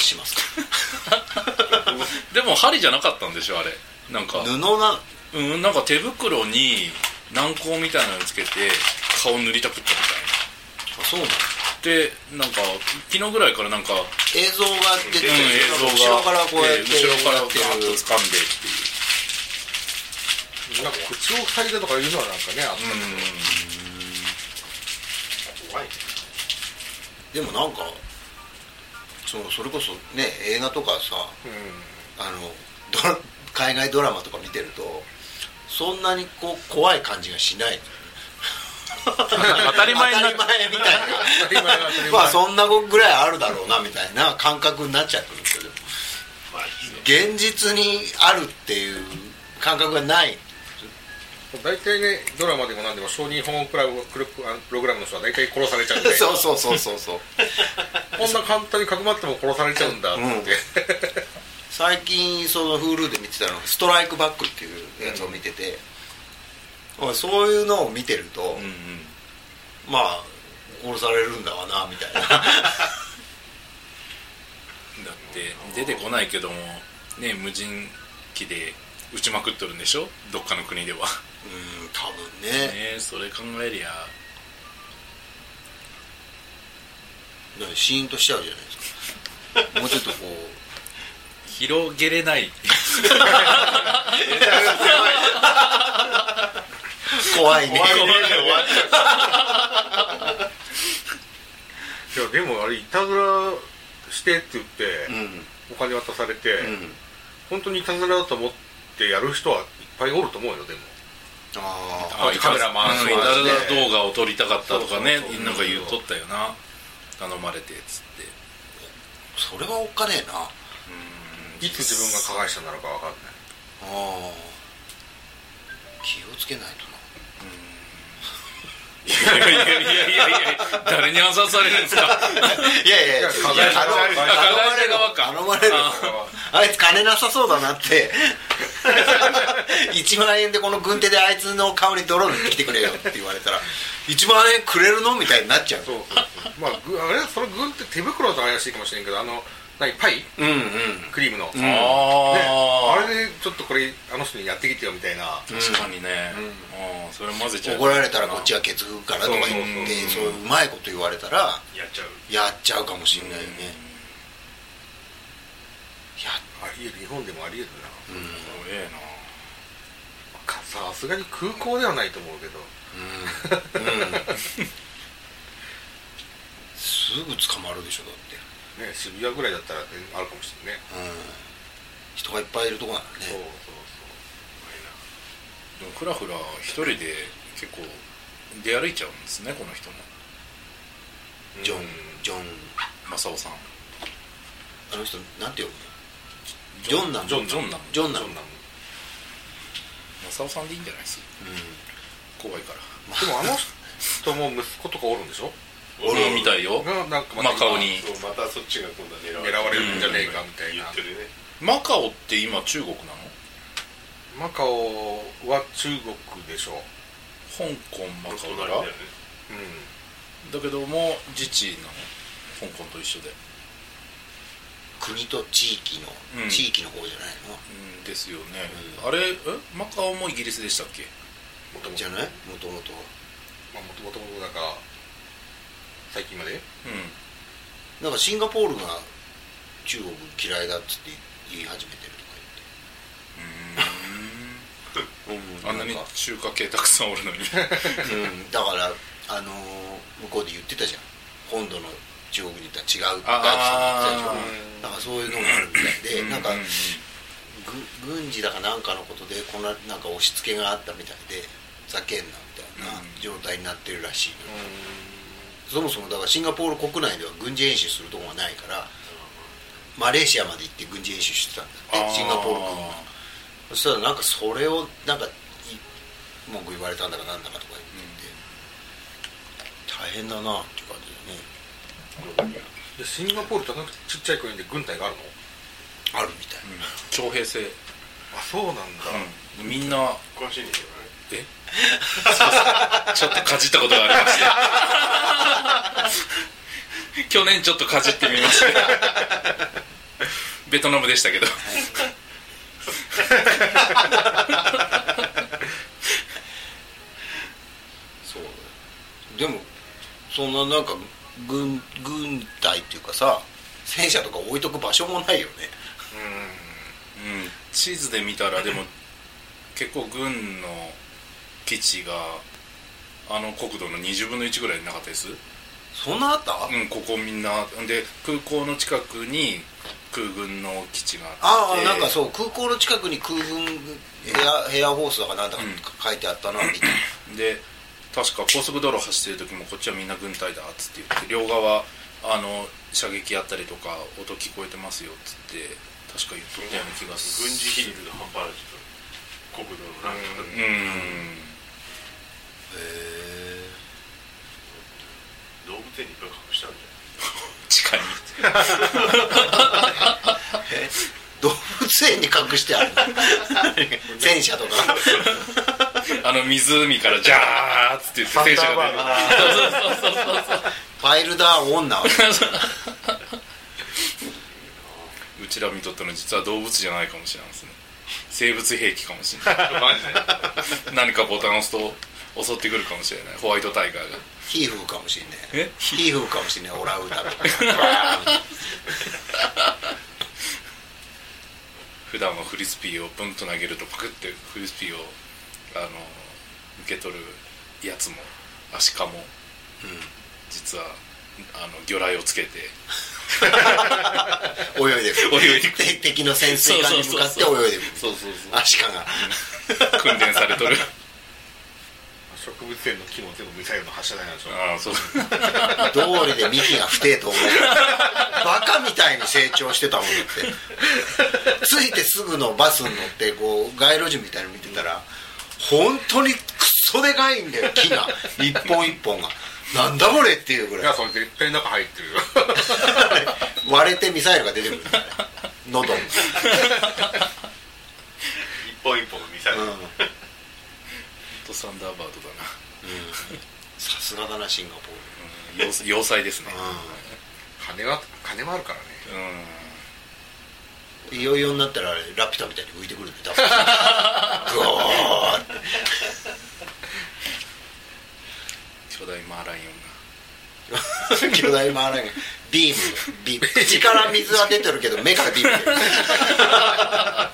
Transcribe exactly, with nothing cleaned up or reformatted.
しますかでも針じゃなかったんでしょあれ。なんか布な、 うん、なんか手袋に軟膏みたいなのつけて顔塗りたくったみたいな。 あ、そうなんだ。 でなんか昨日ぐらいからなんか映像が出て、うん、 映像が後ろからこうやって、 えー、後ろからガーッと掴んでっていう、 なんか口を塞いだとかいうのはなんかねあったけど、うん、怖いね。 でもなんか そ, それこそね映画とかさ、うん、あのドラ海外ドラマとか見てるとそんなにこう怖い感じがしない当たり前になっ当たり前みたいなまあそんなぐらいあるだろうなみたいな感覚になっちゃってるんですけど、まあ、現実にあるっていう感覚がない。 大体ねドラマでも何でも承認保護プログラムの人は大体殺されちゃうんでそうそうそうそうそうこんな簡単にかくまっても殺されちゃうんだって、うん、 最近その Hulu で見てたのがストライクバックっていうやつを見てて、うん、そういうのを見てると、うんうん、まあ殺されるんだわなみたいなだって出てこないけどもね無人機で撃ちまくっとるんでしょどっかの国では。 うん多分ね。 ねそれ考えりゃシーンとしちゃうじゃないですかもうちょっとこう広げれない怖いね。怖いね。 いやでもあれいたずらしてって言って、うん、お金渡されて、うん、本当にいたずらだと思ってやる人はいっぱいおると思うよ。でもああカメラマンのいたずら動画を撮りたかったとかねなんか言うとったよな頼まれてっつって。 それはおっかねえな。 うんいつ自分が加害者なのか分かんない。 ああ気をつけないとな。 いやいやいやいやいや誰に暗殺されるんですか。いやいやいや頼まれる側か。頼まれるあいつ金なさそうだなっていちまん円でこの軍手であいつの顔に泥塗ってきてくれよって言われたらいちまん円くれるのみたいになっちゃう。 そうそうそうまああれはその軍手手袋だと怪しいかもしれんけどあの何パイ、うんうん、クリームの、うん、ね、あれでちょっとこれあの人にやってきてよみたいな。 確かにね、うん、あそれ混ぜちゃう。 怒られたらこっちはケツくからとか言ってそういううまいこと言われたらやっちゃうやっちゃうかもしれないよね。 やありえる日本でもありえるな。うんすげえな。 さすがに空港ではないと思うけど、うんうん、 すぐ捕まるでしょだってね、渋谷ぐらいだったらあるかもしれないね、うん、 人がいっぱいいるとこなんだね。そうそうそうでもふらふら一人で結構出歩いちゃうんですねこの人も。 ジョン、うん、ジョン正夫さんあの人なんて呼ぶの。ジョンナムジョンジョンナムジョンナム正夫さんでいいんじゃないです、うん、怖いから。 でもあの人も息子とかおるんでしょ。 おるみたいよ。 なんかマカオにまたそっちが今度は狙われるんじゃねえかみたいな、 言ってるね。 マカオって今中国なの。 マカオは中国でしょ。 香港マカオだら、ねうん、だけども自治なの香港と一緒で国と地域の、うん、地域の方じゃないの、 うん、ですよね、うん、あれえマカオもイギリスでしたっけ。 もともとじゃないもともとまあもともとだから最近まで、うん、 なんかシンガポールが中国嫌いだっつって言い始めてるとか言ってうーん、うん、あんなに中華系たくさんおるのに、うん、 だからあのー、向こうで言ってたじゃん本土の中国に行ったら違うあだからそういうのがあるみたいでなんか軍事だかなんかのことでこんななんか押し付けがあったみたいでざけんなみたいな状態になってるらしい、うん、そもそもだからシンガポール国内では軍事演習するとこがないからマレーシアまで行って軍事演習してたんだってシンガポール軍が。そしたらなんかそれをなんか文句言われたんだかなんだかとか言ってて、うん、大変だなっていう感じだね。 でシンガポールってちっちゃい国で軍隊があるの。 あるみたい、 うん、徴兵制。 あそうなんだ、 うん、みんな詳しいんですよね。 えちょっとかじったことがありまして去年ちょっとかじってみましたベトナムでしたけど、はい、 そうでもそんななんか軍軍隊っていうかさ戦車とか置いとく場所もないよね。 うん、うん、地図で見たらでも結構軍の基地があの国土のにじゅうぶんのいちぐらいなかったです。 そんなあった？ うん、ここみんなで空港の近くに空軍の基地があって、 ああなんかそう空港の近くに空軍エア、エアフォースだかなんだか書いてあったのは見た、 うん、で確か高速道路走ってる時もこっちはみんな軍隊だっつって言って両側あの射撃やったりとか音聞こえてますよっつって確か言っとったような気がする。 軍事ヒールが半端ない国道のなんかうん、うんへえ動物園にいっぱい隠してある地下にえ動物園に隠してある戦車とかあの湖からジャーッつって言って戦車が出るそうそうそうそうそうワイルダー女うちら見とったの実は動物じゃないかもしれないですね。生物兵器かもしれないマジで何かボタンを押すと襲ってくるかもしれない。ホワイトタイガーがヒーフーかもしれない。 えヒーフーかもしれない。オラウータとか普段はフリスピーをプンと投げるとパクってフリスピーをあの受け取るやつもアシカも、うん、実はあの魚雷をつけて泳いでる泳いでる敵の潜水艦に向かって泳いでる。 そうそうそうアシカが、 うん、訓練されとる植物園の木も全部ミサイルの発射台なんでしょ。 ああそう道理で幹が不定と思うバカみたいに成長してたもんだって着いてすぐのバスに乗ってこう街路樹みたいの見てたら本当にクソでかいんだよ木が一本一本がなんだこれっていうぐらい。 いやそれ絶対中入ってるよ割れてミサイルが出てくる喉に一本一本のミサイル、うんサンダーバードだな。 さすがだなシンガポール、 うん、要塞ですね、 うん、金は金はあるからね、 うん、いよいよになったらラピュタみたいに浮いてくるんだグワーって巨大マーライオンが巨大マーライオンビームビーム口から水は出てるけど目からビーム